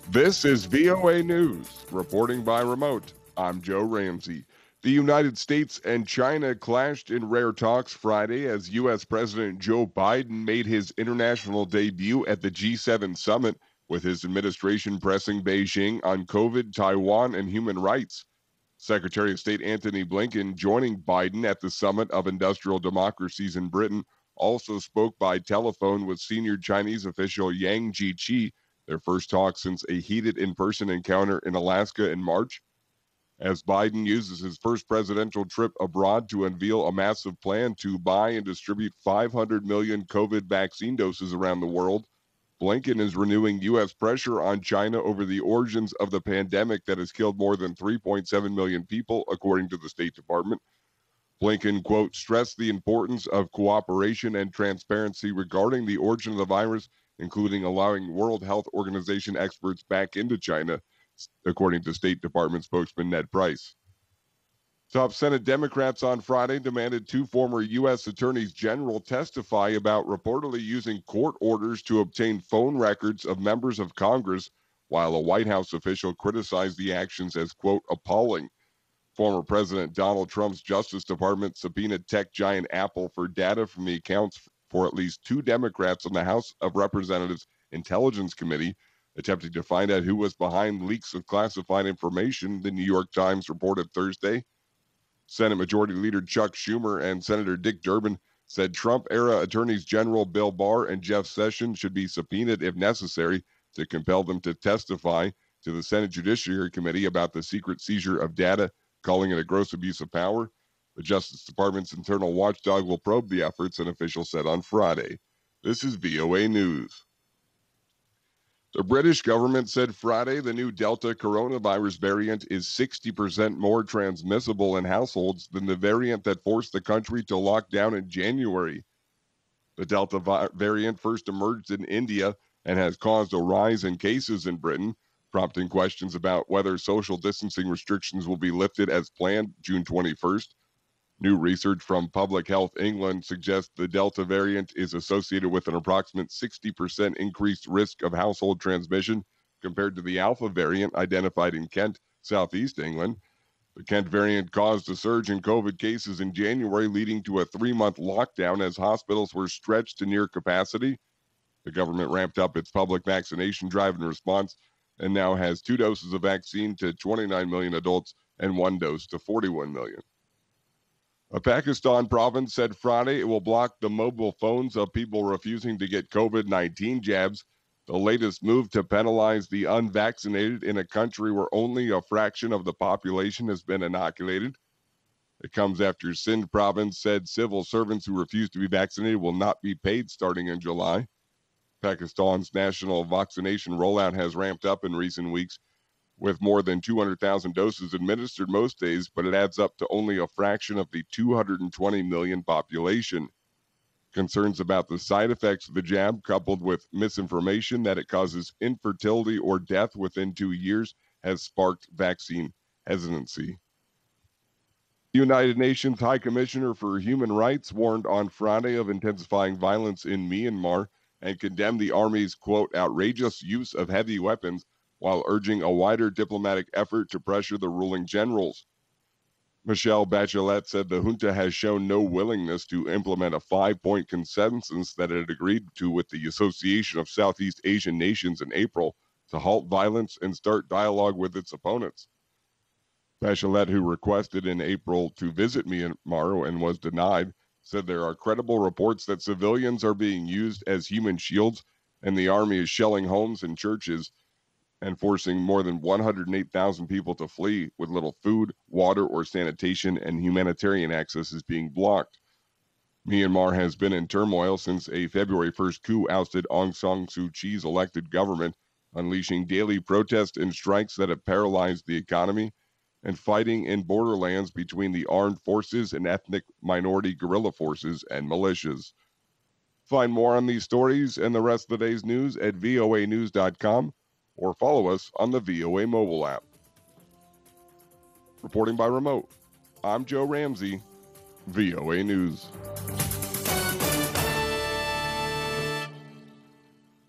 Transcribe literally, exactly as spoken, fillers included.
This is V O A News, reporting by remote. I'm Joe Ramsey. The United States and China clashed in rare talks Friday as U S. President Joe Biden made his international debut at the G seven summit, with his administration pressing Beijing on COVID, Taiwan, and human rights. Secretary of State Antony Blinken, joining Biden at the Summit of Industrial Democracies in Britain, also spoke by telephone with senior Chinese official Yang Jiechi, their first talk since a heated in-person encounter in Alaska in March. As Biden uses his first presidential trip abroad to unveil a massive plan to buy and distribute five hundred million COVID vaccine doses around the world, Blinken is renewing U S pressure on China over the origins of the pandemic that has killed more than three point seven million people, according to the State Department. Blinken, quote, stressed the importance of cooperation and transparency regarding the origin of the virus, including allowing World Health Organization experts back into China, according to State Department spokesman Ned Price. Top Senate Democrats on Friday demanded two former U S attorneys general testify about reportedly using court orders to obtain phone records of members of Congress, while a White House official criticized the actions as, quote, appalling. Former President Donald Trump's Justice Department subpoenaed tech giant Apple for data from the accounts for at least two Democrats on the House of Representatives Intelligence Committee, attempting to find out who was behind leaks of classified information, the New York Times reported Thursday. Senate Majority Leader Chuck Schumer and Senator Dick Durbin said Trump-era Attorneys General Bill Barr and Jeff Sessions should be subpoenaed if necessary to compel them to testify to the Senate Judiciary Committee about the secret seizure of data, calling it a gross abuse of power. The Justice Department's internal watchdog will probe the efforts, an official said on Friday. This is V O A News. The British government said Friday the new Delta coronavirus variant is sixty percent more transmissible in households than the variant that forced the country to lock down in January. The Delta vi- variant first emerged in India and has caused a rise in cases in Britain, prompting questions about whether social distancing restrictions will be lifted as planned June twenty-first. New research from Public Health England suggests the Delta variant is associated with an approximate sixty percent increased risk of household transmission compared to the Alpha variant identified in Kent, southeast England. The Kent variant caused a surge in COVID cases in January, leading to a three-month lockdown as hospitals were stretched to near capacity. The government ramped up its public vaccination drive in response and now has two doses of vaccine to twenty-nine million adults and one dose to forty-one million. A Pakistan province said Friday it will block the mobile phones of people refusing to get COVID nineteen jabs, the latest move to penalize the unvaccinated in a country where only a fraction of the population has been inoculated. It comes after Sindh province said civil servants who refuse to be vaccinated will not be paid starting in July. Pakistan's national vaccination rollout has ramped up in recent weeks, with more than two hundred thousand doses administered most days, but it adds up to only a fraction of the two hundred twenty million population. Concerns about the side effects of the jab, coupled with misinformation that it causes infertility or death within two years, has sparked vaccine hesitancy. The United Nations High Commissioner for Human Rights warned on Friday of intensifying violence in Myanmar and condemned the army's, quote, outrageous use of heavy weapons, while urging a wider diplomatic effort to pressure the ruling generals. Michelle Bachelet said the junta has shown no willingness to implement a five-point consensus that it agreed to with the Association of Southeast Asian Nations in April to halt violence and start dialogue with its opponents. Bachelet, who requested in April to visit Myanmar and was denied, said there are credible reports that civilians are being used as human shields and the army is shelling homes and churches and forcing more than one hundred eight thousand people to flee, with little food, water, or sanitation, and humanitarian access is being blocked. Myanmar has been in turmoil since a February first coup ousted Aung San Suu Kyi's elected government, unleashing daily protests and strikes that have paralyzed the economy, and fighting in borderlands between the armed forces and ethnic minority guerrilla forces and militias. Find more on these stories and the rest of the day's news at V O A news dot com. or follow us on the V O A mobile app. Reporting by remote, I'm Joe Ramsey, V O A News.